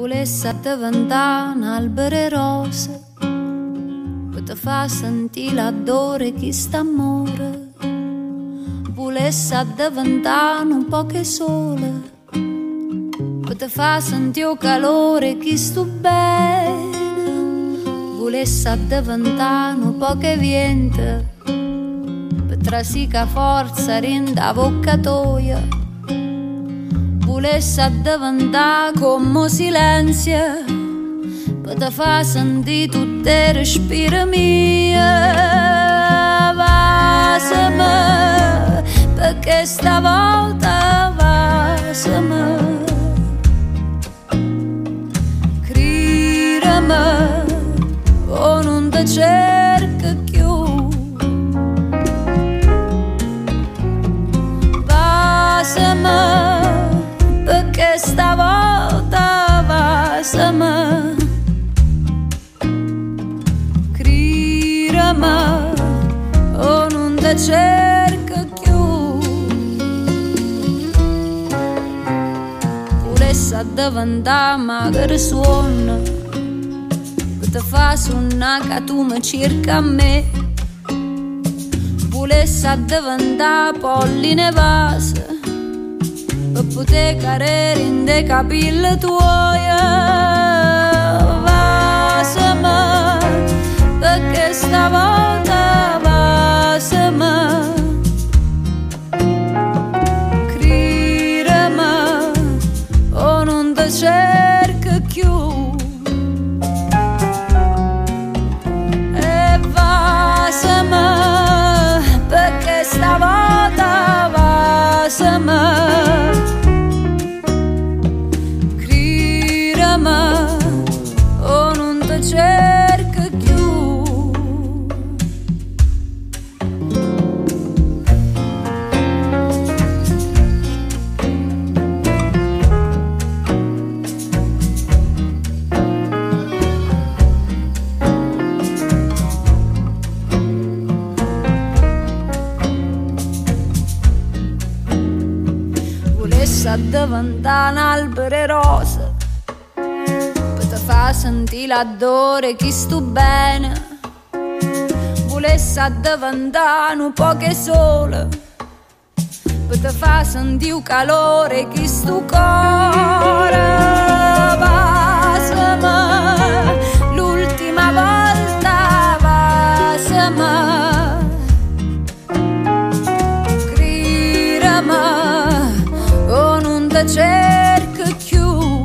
Volesse diventare un albero rosa per te fa sentire l'odore chi sta amore. Volesse diventare un po' che sole per te fa sentire il calore chi sto bene. Volesse diventare un po' che viente per trasica forza rinda vocatoia. Volesse diventare come silenzio per te fa sentire tutte le respire mie. Vasami, perché stavolta vasami, cridami o non ti cerco più. Vasami, perché stavolta vasami, cridami o non ti cerco più. Volesse diventare magari suono che ti fa suonare che tu mi cerca a me. Volesse diventare polline vase per poter cadere in dei capelli tuoi. Vasami, perché stavolta vasami, cridami o non ti cerco più. E vasami, perché stavolta vasami, o non ti cerco più. Volesse diventare un albero rosa fa sentire l'odore chi sto bene. Volesse diventare un po' che sole per te fa sentire il calore chi sto cuore. Vasami, l'ultima volta vasami, cridami o non ti cerco più.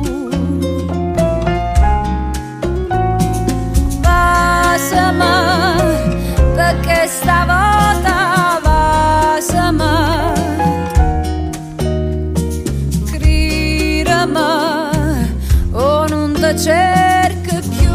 Perché stavolta vasami, cridami o non ti cerco più.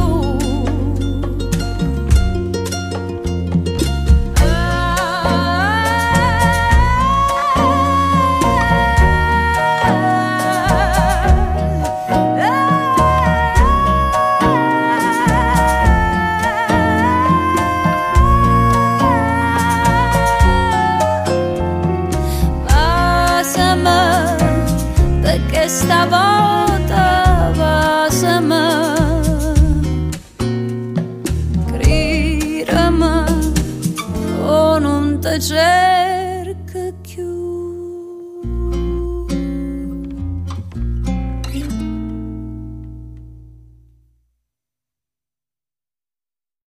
Stavolta vasami, cridami o non ti cerco.